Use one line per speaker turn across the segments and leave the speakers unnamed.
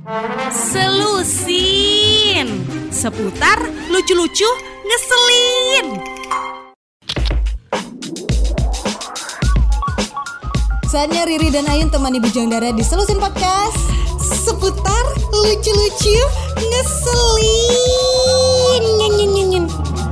Selusin seputar lucu-lucu ngeselin.
Saatnya Riri dan Ayun temani Bujang Dara di Selusin Podcast seputar lucu-lucu ngeselin. Nyen.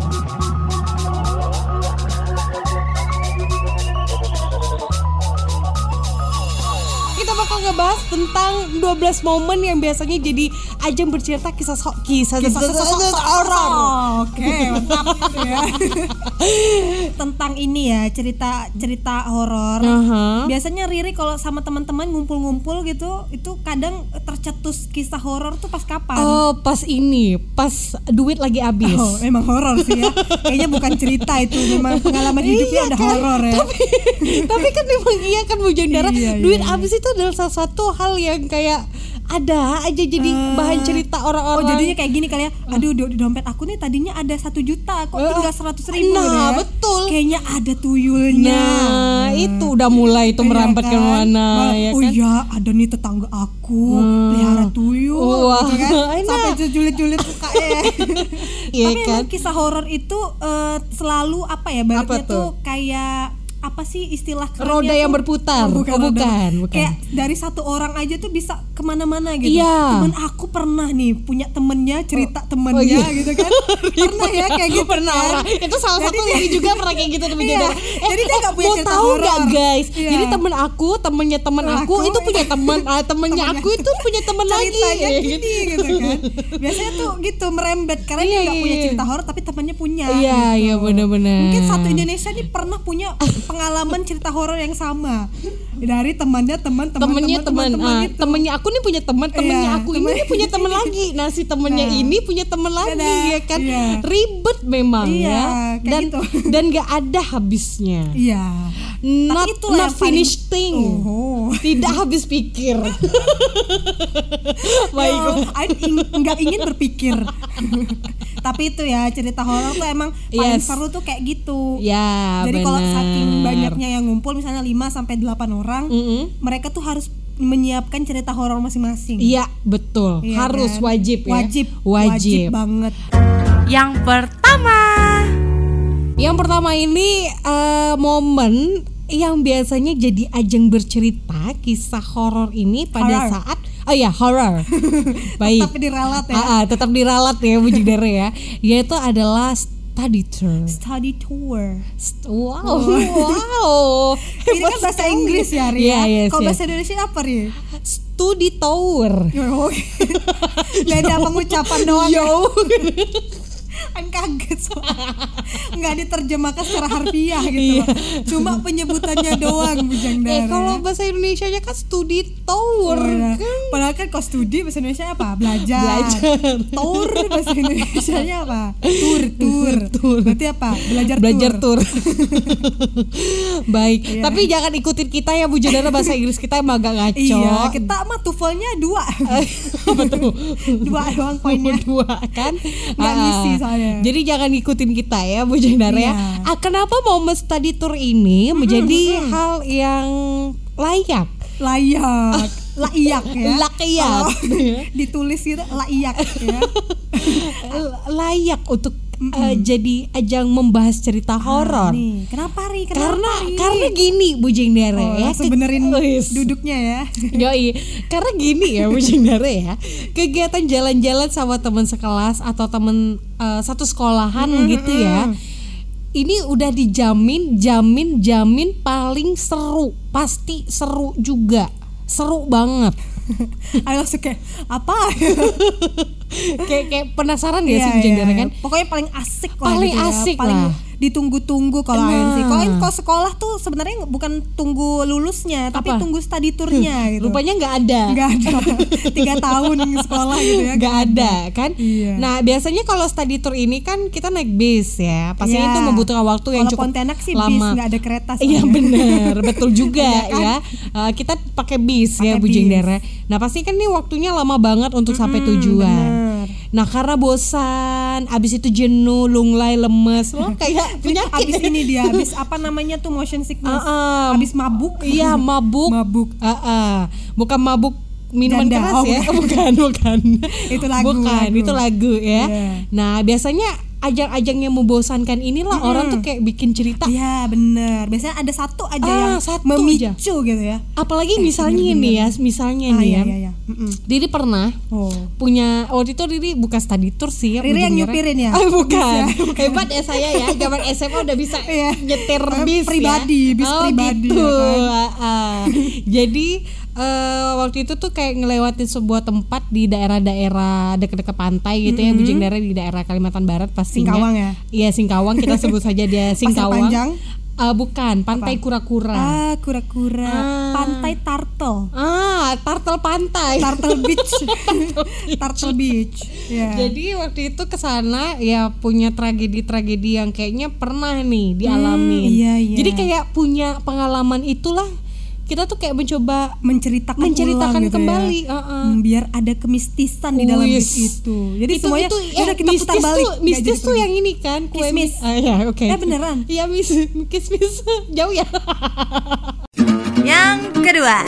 Kita bakal ngebahas tentang 12 momen yang biasanya jadi ajang bercerita kisah horor. Oke, mantap ya. Tentang ini ya, cerita horor. Biasanya Riri kalau sama teman-teman ngumpul-ngumpul gitu, itu kadang tercetus kisah horor tuh pas kapan?
Oh, pas duit lagi habis.
Oh, emang horor sih ya. Kayaknya bukan cerita itu, memang pengalaman hidupnya ada horor ya.
Tapi kan memang iya kan Bujang Dara, duit habis itu adalah salah satu hal yang kayak ada aja jadi bahan cerita orang-orang.
Oh, jadinya kayak gini kali ya. Aduh, di dompet aku nih tadinya ada 1 juta, kok tinggal 100.000.
Nah,
ya?
betul.
Kayaknya ada tuyulnya.
Nah, itu udah mulai itu merambat kemana ya kan?
Oh iya, ada nih tetangga aku pelihara tuyul.
Wah,
gitu kan? Sampai julid-julid mukanya.
Iya
Tapi
kan?
emang kisah horor itu selalu apa ya? Baratnya tuh kayak apa sih istilah
roda yang berputar. Bukan.
Kayak dari satu orang aja tuh bisa kemana-mana gitu.
Iya.
Temen aku pernah nih punya temennya cerita temennya gitu kan. Pernah ya kayak gitu.
Pernah. Itu salah satu lagi juga pernah kayak gitu temen
iya. Jadi dia gak punya cerita horor.
Mau tahu gak guys? Iya. Jadi temennya temen aku itu punya temen, temennya aku itu punya temen lagi.
Ceritanya gini gitu kan. Biasanya tuh gitu merembet karena dia gak punya cerita horor tapi temennya punya.
Iya, benar-benar.
Mungkin satu Indonesia nih pernah punya pengalaman cerita horor yang sama dari temennya
aku nih punya temennya aku ini punya temen lagi. Nah, si temennya ini punya temen lagi ya kan. Ribet memang ya. Dan gak ada habisnya.
Iya.
Not finish thing. Tidak habis pikir.
Nggak ingin berpikir. Tapi itu ya cerita horor tuh emang paling seru tuh kayak gitu.
Ya,
jadi kalau saking banyaknya yang ngumpul misalnya 5-8 orang, mereka tuh harus menyiapkan cerita horor masing-masing.
Iya, betul.
Iya,
harus
kan?
Wajib
banget.
Yang
pertama ini momen yang biasanya jadi ajang bercerita kisah horor ini pada saat horor. Baik.
Tetap diralat ya.
Tetap diralat ya Bujang Dara ya. Yaitu adalah study tour. Wow.
Ini kan bahasa Inggris ya, Ri. Kalau bahasa Indonesia apa, Ri?
Study tour.
Beda pengucapan doang. Kan kaget nggak diterjemahkan secara harfiah gitu loh. Cuma penyebutannya doang Bujang Dara.
Kalau bahasa Indonesianya kan studi tour kan.
Padahal kan kalau studi bahasa Indonesia apa? Belajar. Tour bahasa Indonesianya apa? Tour. Berarti apa? Belajar tour. Baik.
Tapi jangan ikutin kita ya Bujang Dara, bahasa Inggris kita emang agak ngaco.
Iya, kita mah TOEFL-nya 2.
Betul.
2 doang poinnya.
2 kan.
Nggak ngisi soalnya.
Jadi jangan ngikutin kita ya Bujang Dara ya. Kenapa momen study tour ini menjadi hal yang layak ya.
Ditulis gitu layak ya.
Layak untuk jadi ajang membahas cerita horor.
Kenapa Ri?
Karena gini Bujang Dara ya.
Sebenerin duduknya ya.
Yoi. Karena gini ya Bujang Dara ya. Kegiatan jalan-jalan sama teman sekelas atau teman satu sekolahan gitu ya. Ini udah dijamin paling seru. Pasti seru juga. Seru banget.
Ayo kayak apa?
kayak penasaran ya sih Bujang Dara kan?
Pokoknya paling asik lah.
Paling
gitu
asik
ya. Paling
lah.
Ditunggu-tunggu kalau Ain sih. Kalau sekolah tuh sebenarnya bukan tunggu lulusnya, tapi tunggu study tournya gitu.
Rupanya nggak ada.
3 tahun sekolah gitu ya.
Nggak ada kan?
Iya.
Nah biasanya kalau study tour ini kan kita naik bis ya. Pastinya itu membutuhkan waktu yang cukup lama.
Pontianak sih bis, nggak ada kereta.
Iya benar, betul juga ya. Kita pakai bis ya Bujang Dara. Nah pasti kan nih waktunya lama banget untuk sampai tujuan. Bener. Nah karena bosan, abis itu jenuh, lunglai, lemes, lo kayak penyakit.
Abis ini dia, abis apa namanya tuh motion sickness, abis mabuk.
Iya mabuk. Bukan mabuk minuman
Janda.
keras
Oh,
ya. Bukan.
Itu lagu,
Bukan,
lagu.
itu lagu ya.
Iya.
Nah, biasanya ajang-ajang yang membosankan inilah orang tuh kayak bikin cerita.
Iya bener. Biasanya ada satu aja yang
satu
memicu
aja.
gitu ya.
Apalagi misalnya
bener-bener.
nih ya, misalnya nih ya.
Iya.
Riri pernah
Oh.
punya, waktu itu Riri bukan study tour sih ya,
Riri yang
ujung-ujungnya.
nyupirin ya?
Bukan.
Bisa.
Hebat ya saya ya, zaman SMA udah bisa
Iya.
nyetir bis
Pribadi,
ya.
bis pribadi,
gitu.
ya
Jadi waktu itu tuh kayak ngelewatin sebuah tempat di daerah-daerah dekat-dekat pantai gitu ya, Bujeng Daerah di daerah Kalimantan Barat pastinya.
Singkawang ya?
Iya, Singkawang, kita sebut saja dia Singkawang.
Panjang?
Bukan, Pantai Kura-Kura.
Kura-kura. Pantai Turtle.
Turtle pantai.
Turtle Beach. Turtle Beach. Ya.
Jadi waktu itu kesana ya punya tragedi-tragedi yang kayaknya pernah nih dialamin.
Iya.
Jadi kayak punya pengalaman itulah, kita tuh kayak mencoba
menceritakan
menceritakan
ulang gitu
kembali.
ya. Biar ada kemistisan di dalam
Wis.
beat itu. Jadi semuanya
ya,
udah kita putar balik.
Mistis tuh yang ini kan kue
Kismis.
ya oke.
Beneran?
Iya kismis jauh ya.
Yang kedua,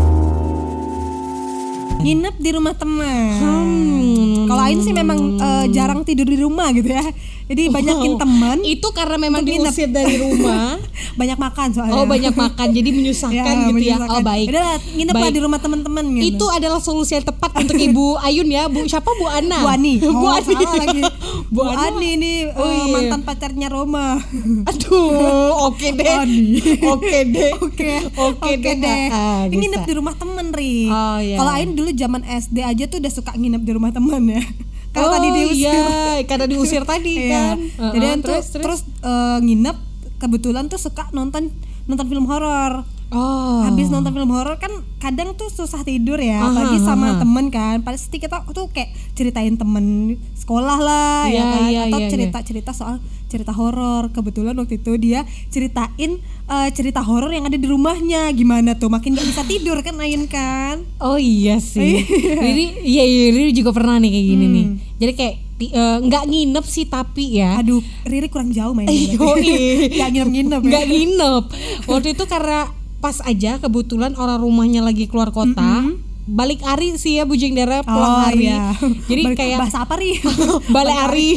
nginep di rumah teman. Kalau Ain sih memang jarang tidur di rumah gitu ya. Jadi banyakin teman.
Itu karena memang
untuk nginep.
diusir dari rumah.
Banyak makan soalnya.
Oh, banyak makan jadi menyusahkan gitu ya. Oh, baik.
Udah nginep lah di rumah teman-teman gitu.
Itu adalah solusi yang tepat untuk Ibu Ayun ya. Siapa Bu Ana?
Bu Ani.
Bu Ani.
Salah lagi. Bu
Ana.
Ani ini
iya.
mantan pacarnya Roma.
Aduh, oke deh. Oke deh.
Oke deh. Ini nginep di rumah temen, Ri.
Oh, iya.
Kalau Ain dulu zaman SD aja tuh udah suka nginep di rumah teman ya. Karena tadi diusir.
Iya, karena diusir tadi
Iya.
kan.
Jadi terus nginep, kebetulan tuh suka nonton film horor.
Oh.
Habis nonton film horor kan kadang tuh susah tidur ya, apalagi sama temen kan. Pasti kita tuh kayak ceritain temen sekolah lah
Iya,
ya kan,
iya,
atau
iya,
cerita soal cerita horor. Kebetulan waktu itu dia ceritain cerita horor yang ada di rumahnya. Gimana tuh, makin gak bisa tidur kan Ain kan.
Oh iya sih. Riri juga pernah nih kayak gini nih. Jadi kayak nggak nginep sih tapi ya.
Aduh, Riri kurang jauh mainnya. Gak nginep-nginep ya.
Nggak nginep. Waktu itu karena pas aja kebetulan orang rumahnya lagi keluar kota. Balik ari sih ya Bujeng Daerah, pulang hari.
Iya.
Jadi kayak
bahasa apa Ri?
balik hari.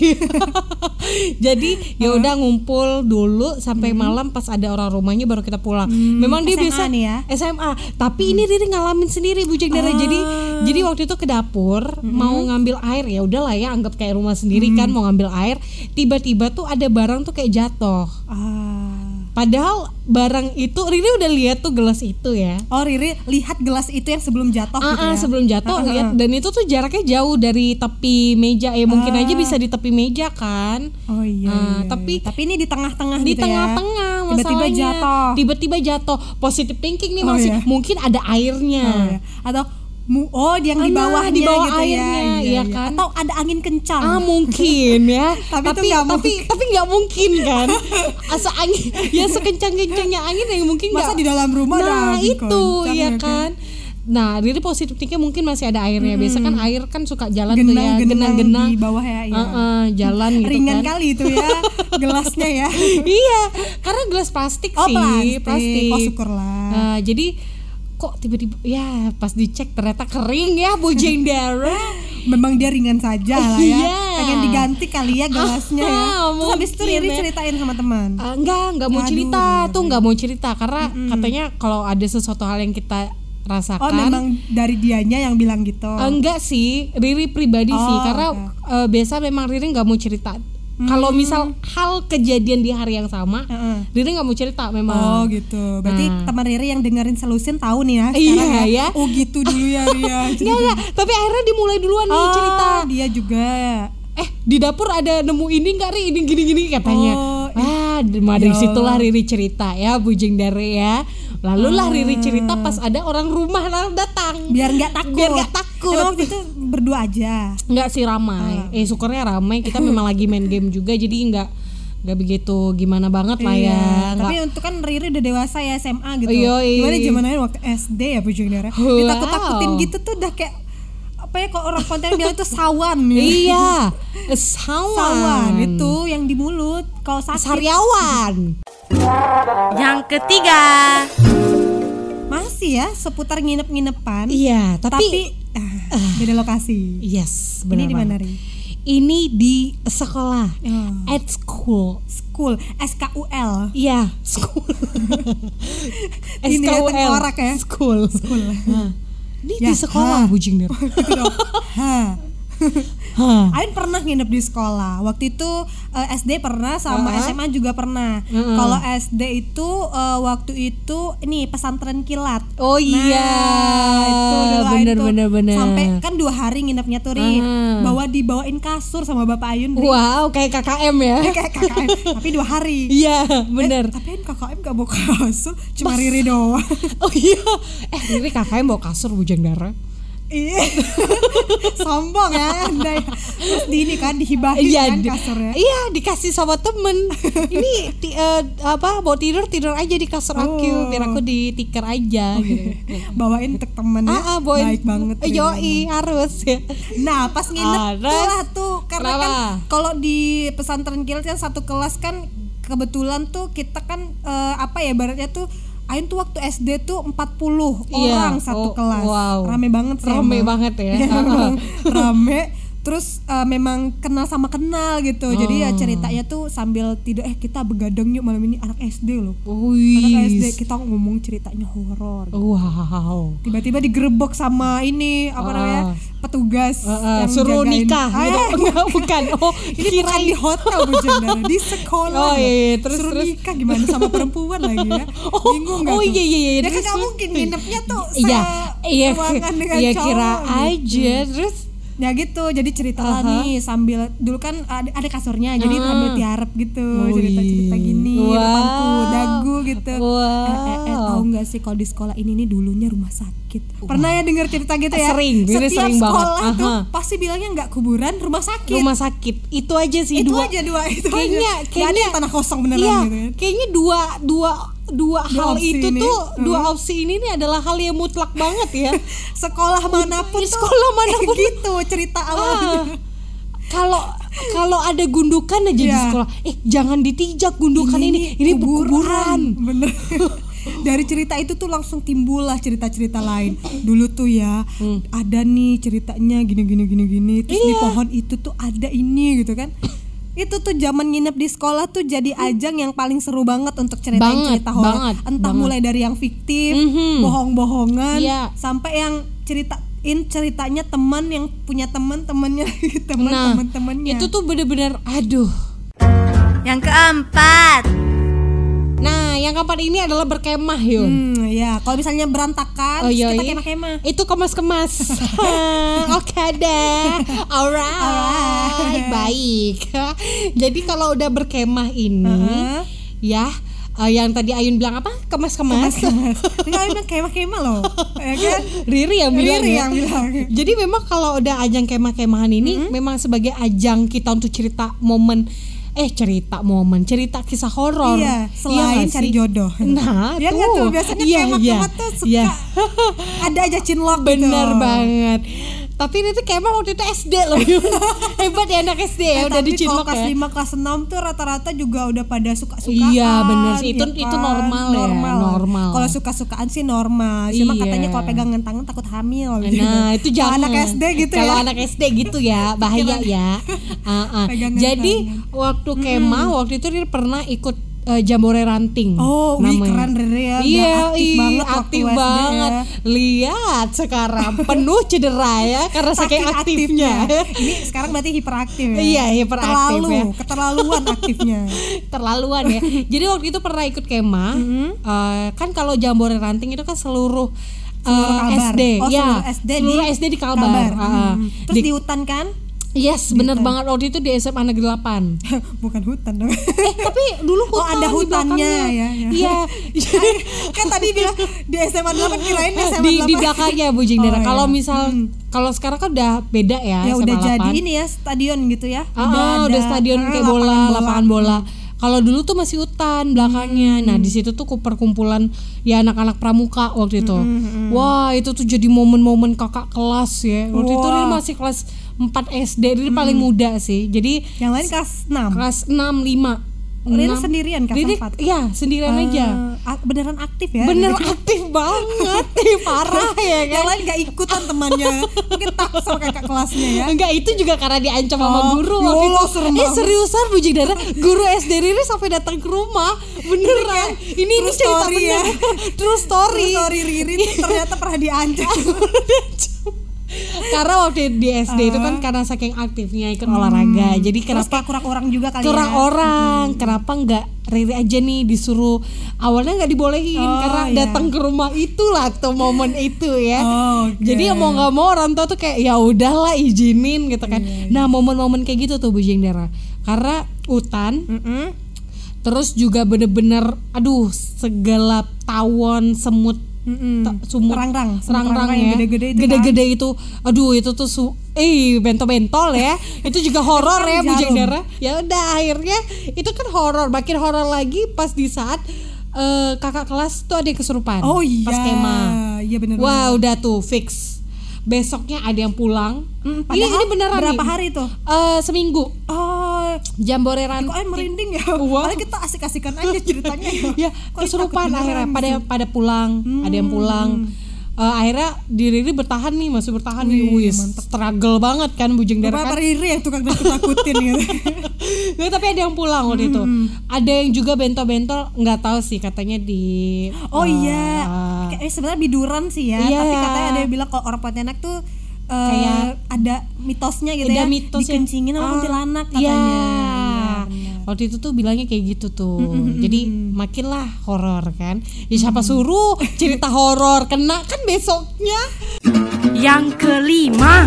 Jadi ya udah ngumpul dulu sampai malam, pas ada orang rumahnya baru kita pulang. Memang dia
SMA
biasa
nih ya?
SMA, tapi ini Riri ngalamin sendiri Bujeng Daerah. Jadi waktu itu ke dapur mau ngambil air, ya udahlah ya anggap kayak rumah sendiri kan, mau ngambil air, tiba-tiba tuh ada barang tuh kayak jatuh. Padahal barang itu Riri udah lihat tuh gelas itu ya.
Oh, Riri lihat gelas itu yang sebelum jatuh gitu ya.
Sebelum jatuh lihat, dan itu tuh jaraknya jauh dari tepi meja. Ya mungkin aja bisa di tepi meja kan.
Oh iya.
Tapi
ini di tengah-tengah
di
gitu ya.
tengah-tengah
Tiba-tiba
masalahnya.
jatuh.
Tiba-tiba jatuh. Positive thinking nih masih
iya.
mungkin ada airnya.
Atau yang di bawahnya
di bawah
gitu
airnya,
ya.
iya kan?
Atau ada angin kencang.
Mungkin ya.
Tapi
nggak mungkin kan. Asa angin ya sekencang-kencangnya angin yang mungkin
masa
nggak.
di dalam rumah ada angin
itu
kencang,
ya kan. Nah, Riri positif thinking mungkin masih ada airnya. Biasa kan air kan suka jalan tuh ya, genang-genang
di bawah ya.
Jalan gitu
ringan
kan.
kali itu ya gelasnya ya.
Iya, karena gelas plastik sih, plastik.
Oh, syukurlah.
Jadi kok tiba-tiba ya pas dicek ternyata kering ya Bujeng Daerah.
Memang dia ringan saja lah ya.
Iya.
Pengen diganti kali ya gelasnya ya. Terus habis itu Riri ceritain sama teman.
Enggak mau cerita tuh, nggak mau cerita karena katanya kalau ada sesuatu hal yang kita rasakan.
Oh, memang dari dianya yang bilang gitu.
Enggak sih, Riri pribadi sih, karena biasa memang Riri nggak mau cerita. Kalau misal hal kejadian di hari yang sama, Riri nggak mau cerita memang.
Oh gitu. Berarti teman Riri yang dengerin Selusin tahu nih ya.
Iya ya.
Oh gitu dulu ya Ria.
Enggak. Tapi akhirnya dimulai duluan nih cerita.
Dia juga.
Di dapur ada nemu ini nggak Ri? Ini gini katanya. Dari situlah Riri cerita ya Bujeng Daerah ya. Lalu lah Riri cerita pas ada orang rumah datang.
Biar nggak takut. Emang waktu itu berdua aja.
Nggak sih, ramai. Syukurnya ramai. Kita memang lagi main game juga, jadi nggak begitu gimana banget lah ya.
Tapi untuk kan Riri udah dewasa ya, SMA gitu.
Yoi.
Gimana zamannya waktu SD ya Bujeng Daerah. Ditakut-takutin gitu tuh udah kayak apa ya, kalau orang konten bilang itu sawan ya.
Iya, sawan
itu yang di mulut kalau sakit.
Sariawan.
Yang ketiga,
sih ya, seputar nginep-nginepan.
Iya, tapi
beda lokasi.
Yes,
Ini
benar
di mana,
banget.
Ri?
Ini di sekolah, at school.
School, SKUL.
Iya, school.
Ini ya, tengkorak ya.
School. Nah, ini di sekolah, Bu Jingner.
Gitu dong. Ain pernah nginep di sekolah. Waktu itu SD pernah sama SMA juga pernah. Kalau SD itu waktu itu ini pesantren kilat.
Oh iya,
itu dulu
bener.
Sampai kan 2 hari nginepnya tuh, Ri. Dibawain kasur sama Bapak Ayun, Ri.
Wow, kayak KKM ya.
Kayak KKM, tapi 2 hari.
Iya, bener.
Tapi KKM gak bawa kasur, cuma Riri doang.
Oh iya, Riri KKM bawa kasur Bu Jingner.
Iya, sombong ya Anda ya. Terus ini kan dihibahin kan kasurnya.
Iya, dikasih sama temen. Ini mau tidur aja di kasur aku, biar aku ditiker aja gitu.
Bawain untuk temen ya. Baik banget.
Yoi, harus ya.
Nah, pas nginep tuh karena
Kenapa?
kan kalau di pesantren kilat kan satu kelas kan kebetulan tuh kita kan ibaratnya tuh Ain tuh waktu SD tuh 40 orang satu kelas.
Wow.
Rame banget sih.
Rame banget ya.
Rame. Terus memang kenal gitu. Jadi ya ceritanya tuh sambil tidur kita begadang yuk malam ini, anak SD loh. Anak SD kita ngomong ceritanya horor.
Wow.
Tiba-tiba digerebek sama ini namanya? Petugas yang
suruh
jagain.
nikah gitu. Bukan.
Ini bukan di hotel Bu Jendara, di sekolah.
Terus
nikah gimana sama perempuan lagi ya? Bingung enggak?
Iya.
Ya kan nggak mungkin nginepnya tuh
ruangan dengan cowok. Kira aja terus.
Ya gitu, jadi cerita lah nih sambil dulu kan ada kasurnya, jadi sambil tiarap gitu, cerita-cerita gini, depanku dagu gitu. Tahu nggak sih kalau di sekolah ini nih dulunya rumah sakit. Pernah ya dengar cerita gitu ya?
Sering
Setiap sekolah
banget.
tuh pasti bilangnya nggak kuburan, rumah sakit.
Rumah sakit itu aja sih,
itu
dua.
Kayaknya tanah kosong beneran
iya,
gitu.
Kayaknya dua hal itu ini. Dua opsi ini nih adalah hal yang mutlak banget ya.
Sekolah manapun gitu cerita awalnya.
Kalau ada gundukan aja di sekolah, jangan ditijak gundukan ini kuburan.
Bener. Dari cerita itu tuh langsung timbullah cerita-cerita lain. Dulu tuh ya ada nih ceritanya gini. Terus di pohon itu tuh ada ini gitu kan. Itu tuh zaman nginep di sekolah tuh jadi ajang yang paling seru banget untuk ceritain cerita horor. Entah mulai dari yang fiktif, bohong-bohongan, sampai yang ceritanya teman yang punya teman-temannya, teman-temannya.
Itu tuh bener-bener aduh.
Yang keempat.
Nah, yang keempat ini adalah berkemah Yun.
Ya, kalau misalnya berantakan, kita kemah-kemah.
Itu kemas-kemas. Oke deh. Alright. Baik. Jadi kalau udah berkemah ini, yang tadi Ayun bilang apa? Kemas-kemas.
Enggak, bilang kemah-kemah loh. Ya kan?
Riri yang bilang. Jadi memang kalau udah ajang kemah-kemahan ini memang sebagai ajang kita untuk cerita kisah horor.
Iya, selain cari jodoh.
Nah,
ya tuh biasanya kemah-kemah tuh suka ada aja cinlok gitu.
Bener banget. Tapi ini tuh kemah waktu itu SD loh. Hebat ya anak SD ya, udah dicinlok ya.
Tapi kelas 5 kelas 6 tuh rata-rata juga udah pada suka-sukaan.
Iya, bener sih. Itu normal.
Kalau suka-sukaan sih normal. Cuma katanya kalau pegangan tangan takut hamil gitu.
Nah, itu jangan.
Anak SD gitu ya.
Kalau anak SD gitu ya, bahaya ya. Jadi waktu kemah waktu itu dia pernah ikut Jambore Ranting.
Keren Rere ya.
Iya,
aktif
banget.
Ya.
Lihat sekarang penuh cedera ya karena saking aktifnya.
Ini sekarang berarti hiperaktif ya.
Iya, hiperaktif ya.
Keterlaluan aktifnya.
Terlaluan ya. Jadi waktu itu pernah ikut kemah. Kan kalau Jambore Ranting itu kan seluruh SD. Seluruh SD di Kalbar.
Terus di hutan kan?
Yes, bener banget. Waktu itu di SMA Negeri 8.
Bukan hutan dong.
Tapi dulu hutan.
Ada hutannya ya.
Iya.
Kan tadi bilang di SMA 8, kirain SMA 8.
Di belakangnya Bu Jingdara. Kalau kalau sekarang kan udah beda ya.
Ya
SMA
udah
8.
Jadi ini ya stadion gitu ya.
Udah stadion kayak lapangan bola. Kalau dulu tuh masih hutan belakangnya. Nah, di situ tuh perkumpulan ya anak-anak pramuka waktu itu. Wah, itu tuh jadi momen-momen kakak kelas ya. Waktu itu dia masih kelas 4 SD, dia paling muda sih. Jadi
yang lain kelas 6.
Kelas 6, 5.
Riri sendirian kan
Riri,
sempat?
iya sendirian aja.
Beneran aktif ya?
Bener aktif banget, parah ya kan.
Yang lain gak ikutan temannya, mungkin tak sama kakak kelasnya ya.
Enggak, itu juga karena diancam sama guru
ya
waktu
Allah,
itu.
serem banget.
Seriusan Bujing Dara, guru SD Riri sampai datang ke rumah. Beneran. Ini
true
cerita
story
bener.
ya.
True story.
Sorry Riri tuh ternyata pernah diancam.
Karena waktu di SD itu kan karena saking aktifnya ikut olahraga. Jadi
Terus
kenapa
kayak kurang orang juga kali
kurang
ya.
orang, kenapa nggak Riri aja nih disuruh, awalnya nggak dibolehin karena
iya.
datang ke rumah itulah tuh momen itu ya.
Oke.
Jadi mau nggak mau orang tua tuh kayak ya udahlah izinin gitu kan. Nah momen-momen kayak gitu tuh Bujing Dara, karena hutan, terus juga bener-bener aduh segala tawon semut. Sumur
Serang-rang
ya
yang
gede-gede itu aduh itu tuh bentol-bentol ya itu juga horor ya Bujing Dara. Ya udah akhirnya itu kan horor, makin horor lagi pas di saat kakak kelas tuh ada yang kesurupan pas kemah.
Iya benar.
Wah udah tuh fix besoknya ada yang pulang. Ini beneran
berapa
nih.
hari tuh?
Seminggu. Jambore
Kok merinding ya? Padahal kita asik-asikan aja ceritanya ya.
Ya kesurupan akhirnya pada pulang, ada yang pulang. Akhirnya Riri bertahan nih, masih bertahan nih. Wih, struggle banget kan Bujing Dara kan.
Riri yang tukang takut-takutin gitu.
Nggak, tapi ada yang pulang waktu itu. Ada yang juga bentol-bentol, nggak tahu sih katanya di.
Oh iya, kayak sebenarnya biduran sih ya.
Iya.
Tapi katanya ada yang bilang kalau orang Pontianak tuh kayak ada mitosnya gitu
ada
ya.
mitosnya.
Dikencingin sama kuntilanak katanya.
Iya.
Benar.
Waktu itu tuh bilangnya kayak gitu tuh. Jadi makinlah horor kan. Ya siapa suruh cerita horor kena kan besoknya.
Yang kelima.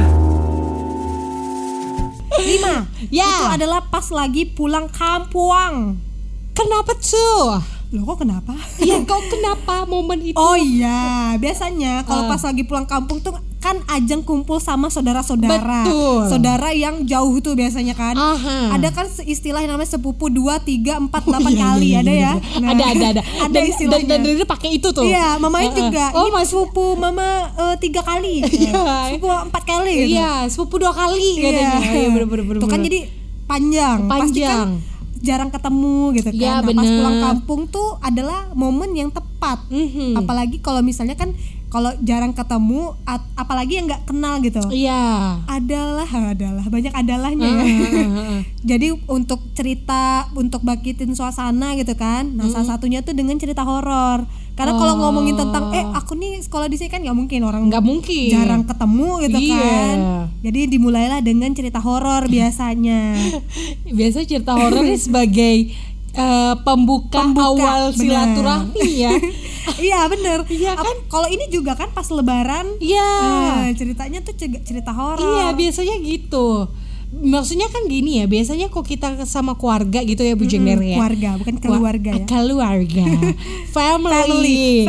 Ya.
Itu adalah pas lagi pulang kampung.
Kenapa tuh?
Loh kok kenapa?
Ya kau kenapa momen itu?
Oh iya, biasanya kalau pas lagi pulang kampung tuh kan ajang kumpul sama saudara-saudara.
Betul.
Saudara yang jauh tuh biasanya kan.
Aha.
Ada kan istilah yang namanya sepupu 2, 3, 4, 8 kali ada ya. Nah,
ada.
Ada istilahnya.
Dan Riri pakai itu tuh.
Iya, mamanya juga.
Oh,
Ini sepupu mama 3 kali.
Iya.
Sepupu 4 kali gitu.
Iya, sepupu 2 kali katanya. Iya, bener.
Tuh kan jadi panjang. Pasti kan jarang ketemu gitu kan.
Ya,
Nah, pas
bener.
pulang kampung tuh adalah momen yang tepat. Apalagi kalau misalnya kan kalau jarang ketemu apalagi yang nggak kenal gitu.
Iya.
Adalah banyak adalahnya ya. Jadi untuk cerita, untuk bangkitin suasana gitu kan. Nah, salah satunya tuh dengan cerita horor. Karena kalau ngomongin tentang aku nih sekolah di sini kan nggak mungkin orang
Nggak mungkin.
jarang ketemu gitu
Iya.
kan. Jadi dimulailah dengan cerita horor biasanya.
Biasanya cerita horor ini sebagai pembuka awal
bener.
silaturahmi ya.
Iya bener.
Iya kan?
Kalau ini juga kan pas lebaran.
Iya.
Ceritanya tuh cerita horor.
Iya, biasanya gitu. Maksudnya kan gini ya, biasanya kok kita sama keluarga gitu ya Bujing Dara ya.
Keluarga, bukan keluarga ya.
Keluarga. Family.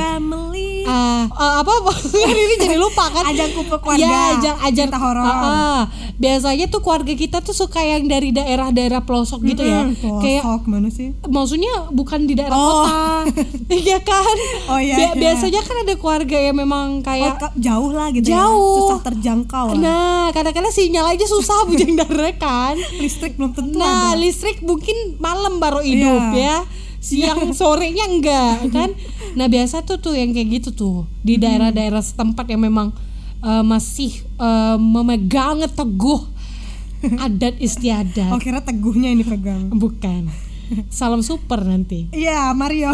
Apa ini jadi lupa kan?
Ajang kumpul keluarga.
Ya, ajang
cerita horor.
Biasanya tuh keluarga kita tuh suka yang dari daerah-daerah pelosok gitu ya.
Pelosok mana sih?
Maksudnya bukan di daerah kota. Iya kan?
Oh iya.
Biasanya kan ada keluarga yang memang kayak
jauh lah gitu.
Jauh.
Ya. Susah terjangkau lah.
Nah, kadang-kadang sinyal aja susah Bujing Dara kan.
Listrik belum tentu
Nah,
ada.
listrik mungkin malam baru hidup ya. Siang sorenya enggak kan. Nah, biasa tuh yang kayak gitu tuh di daerah-daerah setempat yang memang masih memegang teguh adat istiadat.
Oh, kira teguhnya ini pegang.
Bukan. Salam super nanti.
Iya, Mario.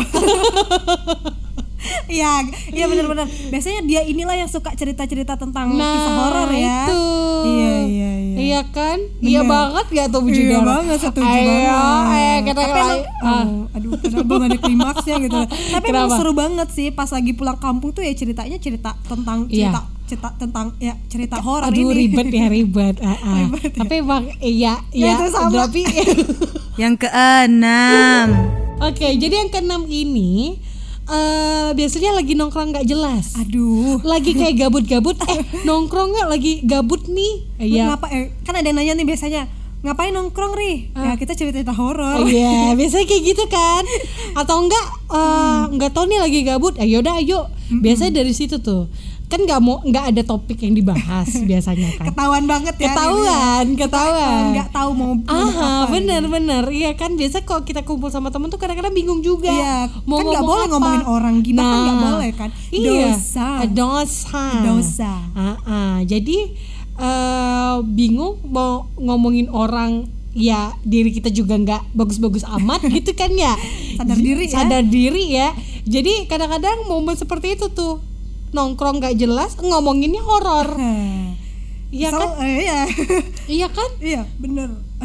Iya benar-benar. Biasanya dia inilah yang suka cerita-cerita tentang kisah horor ya.
Itu.
Iya.
Iya kan?
Bener.
Iya banget gak tuh Bujing
Iya
Dara?
banget, setuju
Ayo,
banget.
kita
Tapi emang, aduh, padahal belum ada klimaksnya gitu. Tapi emang
Kenapa?
seru banget sih pas lagi pulang kampung tuh ya ceritanya cerita tentang
Iya.
cerita horor
Aduh,
ini.
ribet.
Ribet ya.
Tapi emang iya
itu sama.
tapi
Yang keenam.
Oke, jadi yang keenam ini biasanya lagi nongkrong nggak jelas.
Aduh.
Lagi kayak gabut-gabut. Nongkrongnya lagi gabut nih. Iya.
Ngapa? Kan ada yang nanya nih biasanya. Ngapain nongkrong Ri? Ya kita cerita horor.
Iya, biasanya kayak gitu kan. Atau enggak tahu nih lagi gabut. Yaudah ayo. Biasanya dari situ tuh. kan nggak ada topik yang dibahas biasanya kan.
Ketahuan banget ya.
Ketahuan.
Nggak tahu mau apa.
Bener. Iya kan biasa kalau kita kumpul sama temen tuh kadang-kadang bingung juga.
Iya.
Mau
kan nggak boleh
apa.
ngomongin orang gimana kan nggak boleh kan.
Iya.
Dosa.
Jadi bingung mau ngomongin orang, ya diri kita juga nggak bagus-bagus amat gitu kan ya. Sadar diri ya. Jadi kadang-kadang momen seperti itu tuh nongkrong nggak jelas ngomonginnya horor. Iya kan? Iya kan?
Iya bener.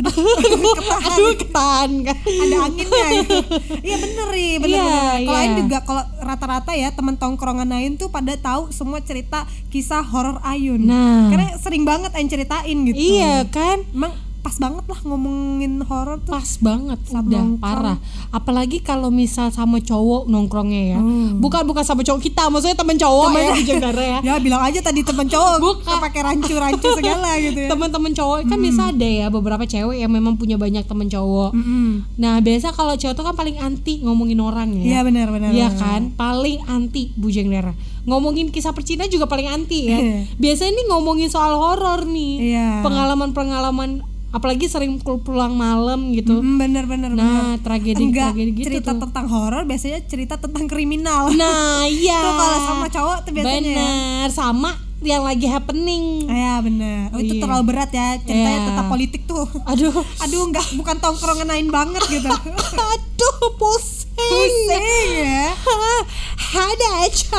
Ketahan kan.
Ada anginnya. Iya bener nih, bener. Kalau Ain juga, kalau rata-rata ya teman tongkrongan Ain tuh pada tahu semua cerita kisah horor Ayun. Karena sering banget Ain ceritain gitu.
Iya kan?
Emang pas banget lah ngomongin horor tuh.
Pas banget, udah
nongkrong.
parah. Apalagi kalau misal sama cowok nongkrongnya ya. Bukan sama cowok kita, maksudnya temen cowok ya di Jakarta ya.
Ya bilang aja tadi temen cowok, pakai rancu segala gitu ya.
Teman-teman cowok kan bisa ada ya beberapa cewek yang memang punya banyak temen cowok. Nah biasa kalau cowok tuh kan paling anti ngomongin orang ya.
Iya benar.
Iya kan, paling anti Bujang Dara. Ngomongin kisah percintaan juga paling anti ya. Biasanya nih ngomongin soal horor nih. Pengalaman apalagi sering pulang malam gitu.
Bener.
Nah tragedi gitu
cerita
tuh.
tentang horor biasanya cerita tentang kriminal.
Nah iya.
Tuh kalau sama cowok tuh biasanya.
Bener, sama yang lagi happening.
Iya bener. Itu terlalu berat ya ceritanya tentang politik tuh. Aduh bukan tongkrongan lain banget gitu.
Aduh pusing
ya.
Ada aja.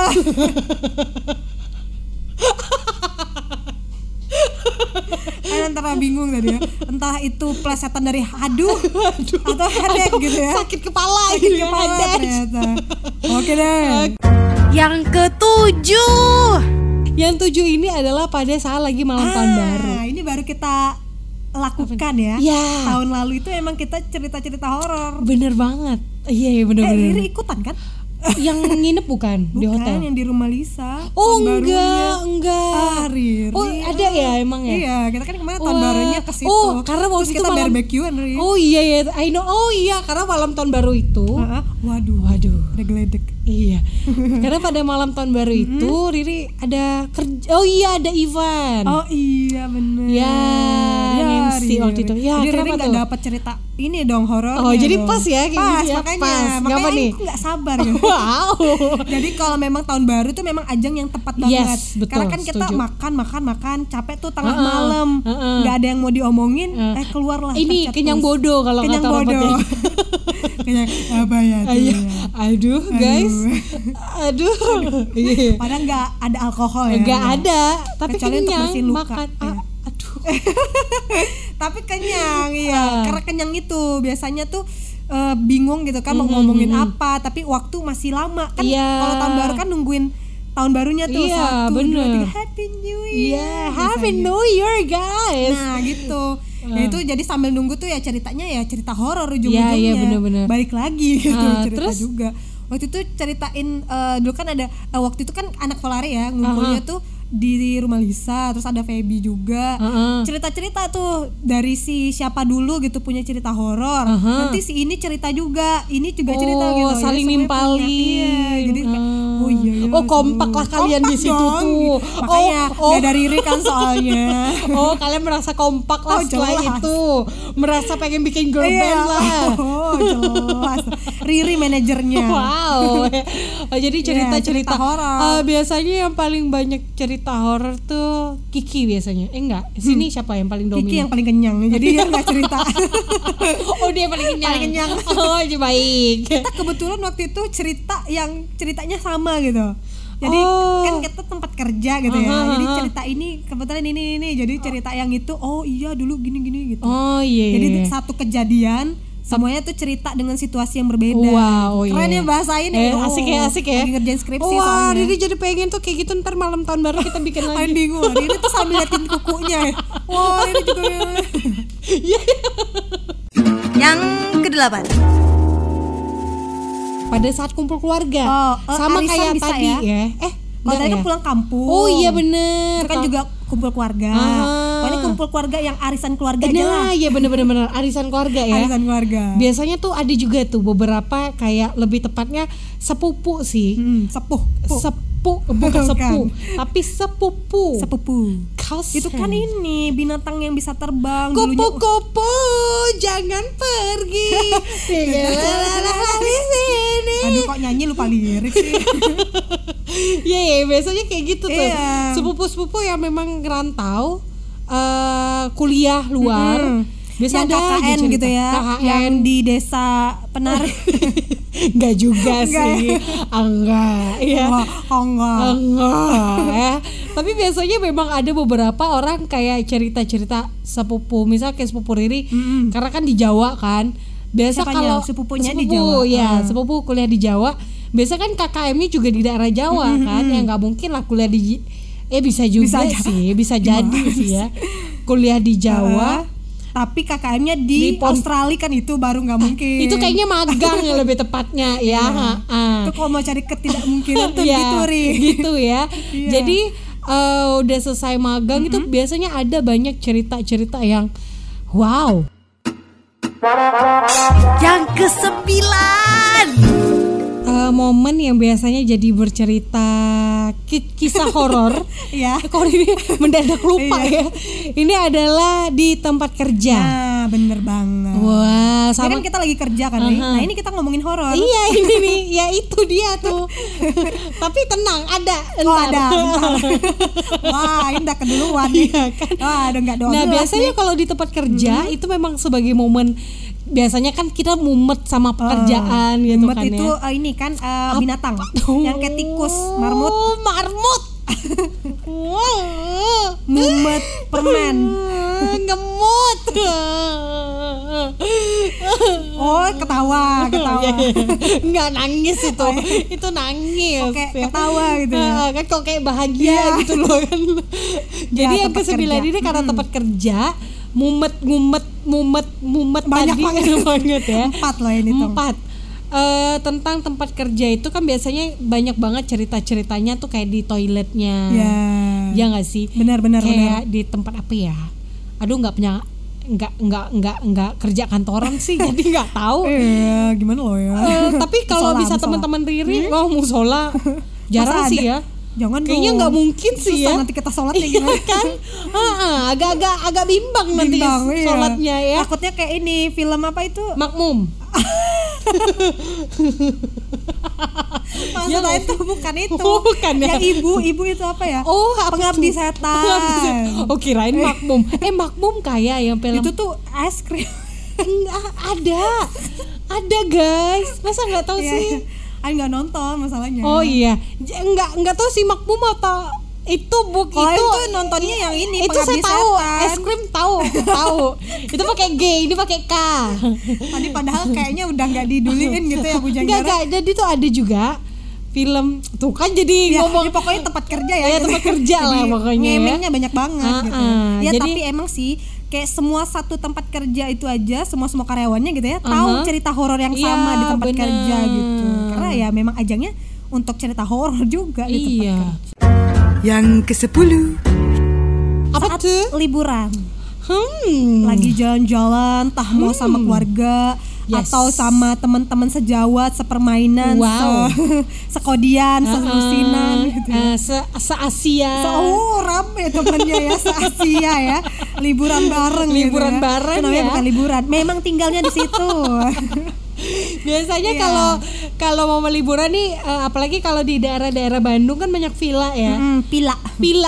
Antara bingung tadi ya, entah itu plesetan dari aduh atau headache gitu ya,
sakit kepala
ternyata. Oke deh.
Yang ketujuh.
Yang tujuh ini adalah pada saat lagi malam tahun baru.
Ini baru kita lakukan ya. Tahun lalu itu emang kita cerita-cerita horor.
Bener banget. Iya bener.
Riri ikutan kan?
Yang nginep bukan di hotel?
Yang di rumah Lisa.
Oh enggak.
Riri.
Oh ada ya emang ya?
Iya, kita kan kemarin tahun barunya ke situ.
Oh, karena waktu
terus
itu
kita
malam
barbekyuan Riri.
Oh iya, I know. Oh iya, karena malam tahun baru itu.
Waduh. Ada geledek.
Iya. Karena pada malam tahun baru itu Riri ada kerja. Oh iya, ada Ivan.
Oh iya bener.
Ya, MC waktu itu. Ya,
jadi Riri
kenapa
nggak
tuh?
dapat cerita ini dong horornya.
Oh jadi
dong.
pas ya kayak
pas,
gitu ya.
Makanya
aku
nggak sabar ya.
Wow.
Jadi kalau memang tahun baru tuh memang ajang yang tepat banget.
Betul,
karena kan kita
setuju.
makan capek tuh tengah malam, nggak ada yang mau diomongin, keluarlah.
Ini kenyang bodoh kalau
kenyang
kata
bodoh. Kenyang apa ya?
Aduh guys. Aduh.
Padahal nggak ada alkohol ya.
Nggak ada, tapi
kecuali untuk
kenyang
bersihin luka.
makan. Aduh.
Tapi kenyang karena kenyang itu biasanya tuh bingung gitu kan mau ngomongin apa, tapi waktu masih lama kan. Kalau tahun baru kan nungguin tahun barunya tuh 1, 2, 3 Happy New Year.
Happy New Year guys.
Nah gitu. Ya itu jadi sambil nunggu tuh ya ceritanya ya cerita horor ujung-ujungnya.
Iya bener.
Balik lagi gitu cerita
terus?
juga. Waktu itu ceritain dulu kan ada waktu itu kan anak Volare ya ngumpulnya tuh di rumah Lisa, terus ada Feby juga. Cerita-cerita tuh dari si siapa dulu gitu punya cerita horor. Nanti si ini cerita juga, ini juga cerita gitu.
Saling nimpalin.
Jadi oh iya.
Kompak lah kalian di situ tuh.
Makanya nggak dari Riri kan soalnya.
Kalian merasa kompak lah setelah
jelas.
itu. Merasa pengen bikin girl band lah.
Jelas. Riri manajernya.
Wow. Jadi cerita-cerita
horor.
Biasanya yang paling banyak cerita horor tuh Kiki biasanya. Enggak, sini siapa yang paling dominan?
Kiki yang paling kenyang. Jadi dia enggak cerita.
Oh, dia paling kenyang. Oh, baik.
Kita kebetulan waktu itu ceritanya sama gitu. Jadi kan kita tempat kerja gitu ya. Jadi cerita ini kebetulan ini. Jadi cerita yang itu dulu gini gitu.
Oh iya.
Jadi satu kejadian semuanya tuh cerita dengan situasi yang berbeda.
Wow,
keren ya bahasain ya.
Asik ya.
Lagi ngerjain skripsi
soalnya.
soalnya.
Jadi pengen tuh kayak gitu ntar malam tahun baru kita bikin lagi.
Bingung. Ini tuh sambil liatin kukunya ya. Wah, ini juga.
Yang kedelapan.
Pada saat kumpul keluarga. Sama kayak tadi ya.
Kalau tadi kan pulang kampung.
Oh iya bener.
Itu kan juga kumpul keluarga. Ini kumpul keluarga yang arisan keluarga aja lah.
Nah iya bener arisan keluarga ya.
Arisan keluarga.
Biasanya tuh ada juga tuh beberapa kayak lebih tepatnya sepupu sih.
Sepuh.
bukan sepuh, tapi sepupu. Kausen.
Itu kan ini binatang yang bisa terbang. dulunya.
Kupu-kupu, jangan pergi. Tinggallah di sini.
Aduh, kok nyanyi lupa lirik sih.
Iya, biasanya kayak gitu tuh.
Iya.
Sepupu-sepupu yang memang ngerantau, kuliah luar. Biasa
Yang
ada aja
KKN
cerita.
gitu ya,
KKN.
yang di desa penari.
Enggak juga sih. Enggak, ya. Enggak ya. Tapi biasanya memang ada beberapa orang kayak cerita-cerita sepupu, misal kayak sepupu Riri, karena kan di Jawa kan. Biasa
Siapanya?
kalau
Sepupunya di Jawa?
ya, sepupu kuliah di Jawa. Biasa kan KKM-nya juga di daerah Jawa kan, ya nggak mungkin lah kuliah di bisa juga bisa jadi sih ya. Kuliah di Jawa.
Tapi KKM-nya di Australia kan itu baru nggak mungkin.
Itu kayaknya magang ya lebih tepatnya ya.
Itu kalau mau cari ketidakmungkinan tuh gitu, Ri.
Gitu ya. Jadi udah selesai magang itu biasanya ada banyak cerita-cerita yang wow.
Yang ke-9.
Momen yang biasanya jadi bercerita kisah horor.
Ya.
Kok ini mendadak lupa ya. Ini adalah di tempat kerja.
Nah, bener banget.
Wah,
Ini
sama
kan kita lagi kerja kan, Ri. Nah, ini kita ngomongin horor.
Iya, ini nih, ya itu dia tuh. Tapi tenang, ada.
Oh,
Entar.
ada. Wah, ini udah keduluan nih.
Iya kan?
Wah, udah enggak doang.
Nah, biasanya kalau di tempat kerja itu memang sebagai momen, biasanya kan kita mumet sama pekerjaan gitu
Mumet
kan
itu
ya.
ini kan binatang yang kayak tikus, marmut. Mumet permen.
Ngemut.
Oh, ketawa.
Enggak nangis itu. Itu nangis.
Oke, ketawa gitu ya.
Kan kok kayak bahagia gitu loh kan. Jadi yang
tempat
ke-9
kerja.
ini karena tempat kerja mumet
Banyak
tadi banget ya.
4 loh ini tuh.
4. Tentang tempat kerja itu kan biasanya banyak banget cerita-ceritanya tuh kayak di toiletnya. Ya nggak sih?
Benar.
Kayak di tempat apa ya? Aduh, nggak kerja kantoran sih, jadi nggak tahu.
Gimana lo ya?
Tapi kalau bisa teman-teman Riri, musola jarang
Masa
sih
ada?
ya.
Jangan
Kayaknya
dong.
nggak mungkin sih
Susah
ya.
nanti kita sholatnya
Iya
gimana?
kan? Agak bimbang nanti
Iya.
sholatnya ya.
Takutnya kayak ini film apa itu?
Makmum.
Maksudnya itu bukan itu.
Bukan ya.
Yang ibu itu apa ya?
Oh, apa
Pengabdi
tuh?
Setan.
Oh, kirain Makmum. Makmum kayak yang film.
Itu tuh es krim.
Ada guys. Masa nggak tahu sih?
Aku nggak nonton masalahnya.
Oh iya, nggak tahu sih Makmum atau itu
itu nontonnya yang ini
itu saya
Pengabdi
tahu,
Setan.
es krim tahu. Itu pakai G, ini pakai K.
Tadi padahal kayaknya udah nggak diduliin gitu ya Bu Janggara.
Enggak, jadi tuh ada juga film tuh kan jadi ngomong
pokoknya tempat kerja ya.
Ya, tempat kerja lah pokoknya ya.
Ngemengnya banyak banget gitu. Ya
jadi,
tapi emang sih kayak semua satu tempat kerja itu aja semua karyawannya gitu ya tahu cerita horor yang sama di tempat kerja gitu. Karena ya memang ajangnya untuk cerita horor juga di tempat kerja.
Yang ke-10.
apa tuh?
Liburan. Lagi jalan-jalan, entah mau sama keluarga atau sama teman-teman sejawat, sepermainan, sekodian, selusinan gitu.
Se-Asia.
Rame temannya ya, se-Asia ya. Liburan bareng gitu ya.
bareng
Namanya
ya.
bukan liburan, memang tinggalnya di situ.
Biasanya kalau mau liburan nih, apalagi kalau di daerah-daerah Bandung kan banyak villa ya.
Pila.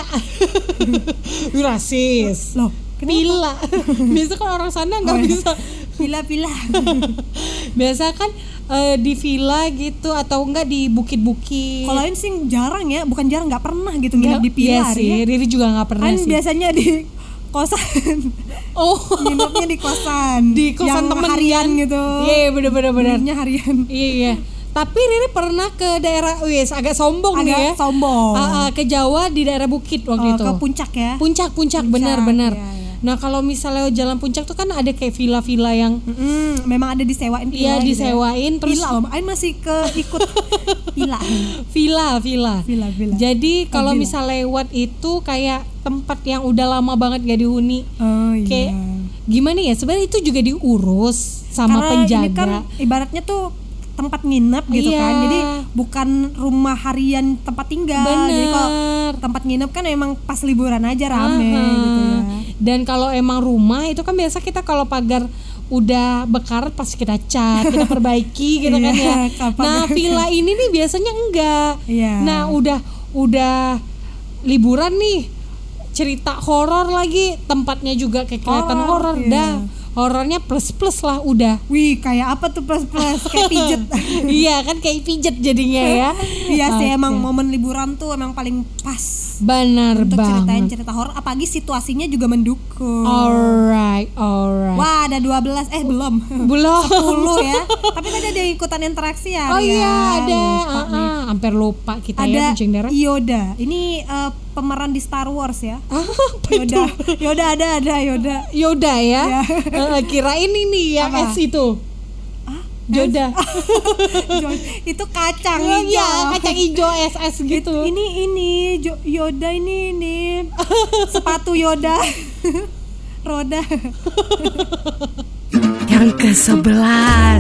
Rasis.
Loh,
Villa. Biasa kan orang sana nggak bisa.
Pila.
Biasa kan di villa gitu atau enggak di bukit-bukit.
Kalau ini sih jarang ya, bukan jarang, nggak pernah gitu nginep di
Iya
pila.
sih, Riri juga nggak pernah
Kan
sih.
biasanya di kosan. Nginepnya di kosan.
Di kosan
yang
temen
harian gitu.
Iya, bener.
Nginepnya harian.
Iya. Tapi Riri pernah ke daerah, agak sombong nih ya.
Sombong.
Ke Jawa di daerah Bukit waktu itu.
Ke puncak ya.
Puncak benar.
Iya.
Nah kalau misalnya jalan puncak tuh kan ada kayak villa-villa yang
memang ada disewain
iya
gitu
disewain
ya.
terus
Villa loh, Ain masih ikut villa.
Villa. Jadi kalau misalnya lewat itu kayak tempat yang udah lama banget gak dihuni.
Oh iya.
Kayak gimana ya? Sebenarnya itu juga diurus sama
karena
penjaga.
ini kan ibaratnya tuh tempat nginep gitu
Iya.
kan. Jadi bukan rumah harian tempat tinggal. Jadi kalau tempat nginep kan emang pas liburan aja rame gitu ya.
Dan kalau emang rumah itu kan biasa kita kalau pagar udah bekarat pasti kita cat, kita perbaiki gitu kan ya. Nah, villa ini nih biasanya enggak.
Iya.
Nah, udah liburan nih, cerita horor lagi, tempatnya juga kayak kelihatan horor,
iya.
dah. Horornya plus lah udah.
Wih, kayak apa tuh plus kayak pijet.
Iya kan kayak pijet jadinya ya.
Iya sih, emang momen liburan tuh emang paling pas
Benar
untuk ceritain
banget.
cerita horor, apalagi situasinya juga mendukung.
Alright.
Wah, ada 12 belum.
Belum.
10 ya. Tapi tadi ada ikutan interaksi ya.
Oh
Ria.
iya ada.
Lupa nih.
Hampir lupa kita
Ada
ya kucing darah.
Yoda. Ini pemeran di Star Wars ya.
Apa itu?
Yoda ada Yoda.
Yoda ya.
Ya.
Kirain ini yang
Apa?
S itu. Yoda.
Itu kacang
Iya,
hijau.
kacang hijau SS gitu.
Ini Yoda ini sepatu Yoda. Roda.
Yang ke-11.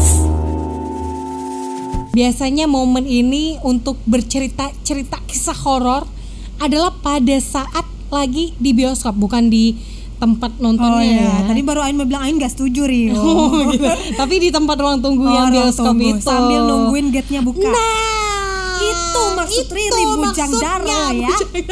Biasanya momen ini untuk bercerita kisah horor adalah pada saat lagi di bioskop, bukan di tempat nontonnya.
Oh iya,
ya.
tadi baru Ain mau bilang Ain gak setuju Rio.
Oh, gitu. Tapi di tempat ruang tunggu yang
ruang
bioskop
tunggu,
itu
sambil nungguin gate-nya buka.
Nah,
Itu maksud Riri bujang darah ya.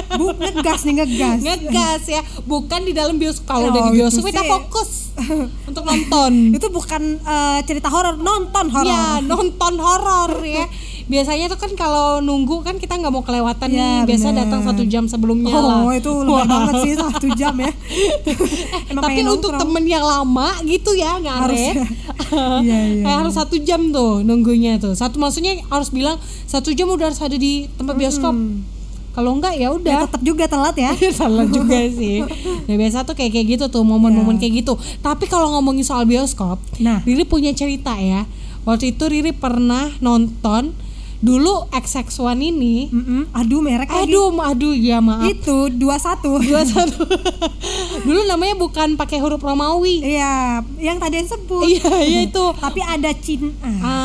Ngegas
ya, bukan di dalam bioskop. Kalau
Oh,
udah di bioskop
itu
kita
sih.
fokus untuk nonton.
Itu bukan cerita horor, nonton horor.
Ya, nonton horor ya. Biasanya tuh kan kalau nunggu kan kita nggak mau kelewatan nih.
Ya,
Biasa
bener.
datang 1 jam sebelumnya lah.
Oh, itu lebih banget sih 1 jam ya. Emang
Tapi
pengen
untuk
nongkrong.
temen yang lama gitu ya ngaret
Iya.
harus 1 jam tuh nunggunya tuh. Maksudnya harus bilang 1 jam udah harus ada di tempat bioskop. Kalau enggak ya
Ya,
udah.
tetap juga telat ya.
Salah juga sih. Nah biasa tuh kayak gitu tuh momen-momen kayak gitu. Tapi kalau ngomongin soal bioskop,
Nah.
Riri punya cerita ya. Waktu itu Riri pernah nonton dulu XX1 ini.
Aduh, merek lagi.
Aduh ya maaf.
Itu 21.
21. Dulu namanya bukan pakai huruf Romawi.
Iya, yang tadi yang sebut.
Iya itu.
Tapi ada Cina.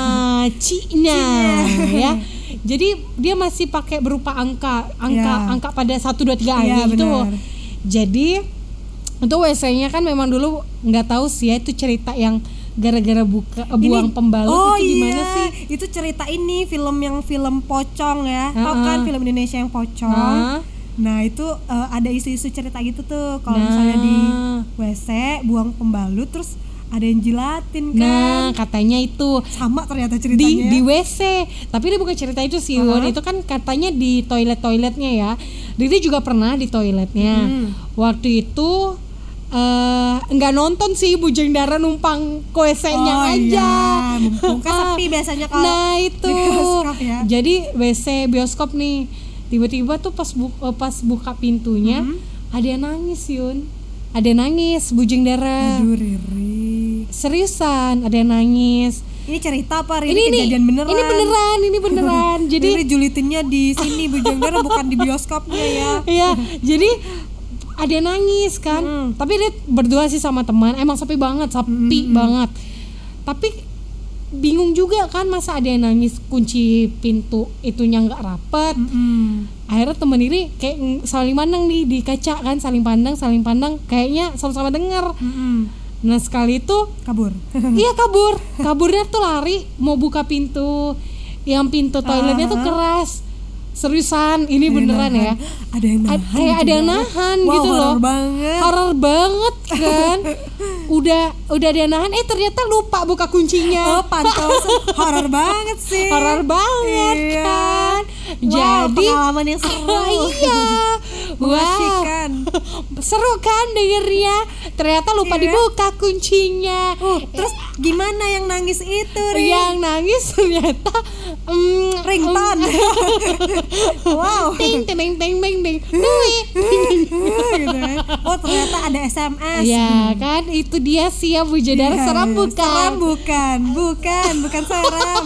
Cina ya. Jadi dia masih pakai berupa angka pada 1 2 3
Iya,
gitu.
benar.
Jadi untuk WC-nya kan memang dulu nggak tahu sih ya itu cerita yang gara-gara buang pembalut itu gimana sih?
Itu cerita ini film pocong ya. Tau kan film Indonesia yang pocong? Nah itu ada isu-isu cerita gitu tuh. Kalau misalnya di WC buang pembalut terus ada yang jilatin kan.
Nah katanya itu
sama ternyata ceritanya.
di WC. Tapi ini bukan cerita itu sih, Won. Itu kan katanya di toiletnya ya. Riri juga pernah di toiletnya. Waktu itu enggak nonton sih, Bujang Dara numpang ke WC-nya aja.
Iya, mumpung kan sepi biasanya kalau
nah itu
di bioskop ya.
Jadi WC bioskop nih, tiba-tiba tuh pas buka pintunya ada yang nangis, Yun. Ada yang nangis, Bujang Dara.
Aduh, Riri.
Seriusan ada yang nangis.
Ini cerita apa Riri? Kejadian beneran.
Ini beneran. Jadi
Riri julitinnya di sini Bujang Dara bukan di bioskopnya ya.
Iya, jadi ada yang nangis kan. Tapi dia berdua sih sama teman. Emang sepi banget. Tapi bingung juga kan, masa ada yang nangis kunci pintu itunya nggak rapet. Akhirnya temen ini kayak saling pandang nih di kaca kan, saling pandang kayaknya sama-sama dengar. Nah sekali itu
Kabur.
iya kaburnya tuh lari mau buka pintu, yang pintu toiletnya tuh keras. Seriusan, ini beneran ya.
Ada yang nahan.
Kayak ada yang nahan gitu loh. Horor banget kan. Udah ada yang nahan, ternyata lupa buka kuncinya.
Oh, pantesan horor banget sih.
Horor banget
Iya.
kan.
Wow,
Jadi
pengalaman yang seru.
iya.
Mengasihkan.
Seru kan dengernya. Ternyata lupa dibuka kuncinya.
Terus gimana yang nangis itu, Ri?
Yang nangis ternyata
ringtone. Wow.
ting.
Gitu ya. Oh, ternyata ada SMS.
Ya kan, itu dia sih ya Bujang Dara.
Iya,
Seram bukan?
Seram bukan seram.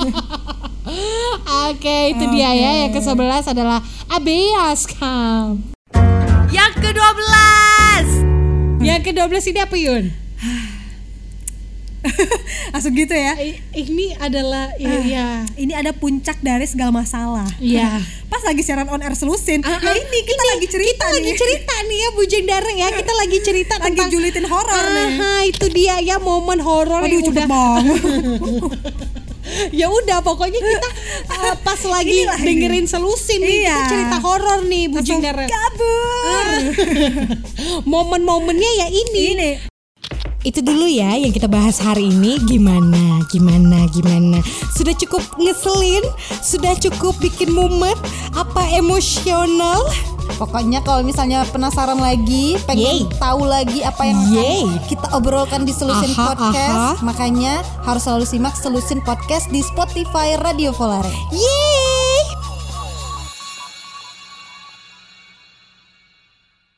Oke, itu dia ya. Yang ke-11 adalah Abeaskam.
Yang ke-12.
Yang ke-12 ini apa, Yun?
Langsung gitu ya.
Ini adalah
Ini ada puncak dari segala masalah.
Iya.
Pas lagi siaran on air Selusin. Ini kita lagi cerita
kita lagi cerita nih ya Bujang Dara ya. Kita lagi cerita
lagi
tentang
julitin horor nih.
Itu dia ya momen horor
Aduh,
yang
cepet
udah
banget.
ya udah pokoknya kita pas lagi
Inilah
dengerin Selusin nih,
Iya.
kita cerita horor nih Bujang
Langsung
Dara.
kabur.
Momen-momennya ya ini.
Itu dulu ya yang kita bahas hari ini. Gimana? Sudah cukup ngeselin? Sudah cukup bikin mumet? Apa emosional?
Pokoknya kalau misalnya penasaran lagi, pengen tahu lagi apa yang akan kita obrolkan di Selusin Podcast, makanya harus selalu simak Selusin Podcast di Spotify Radio Volare.
Yeay!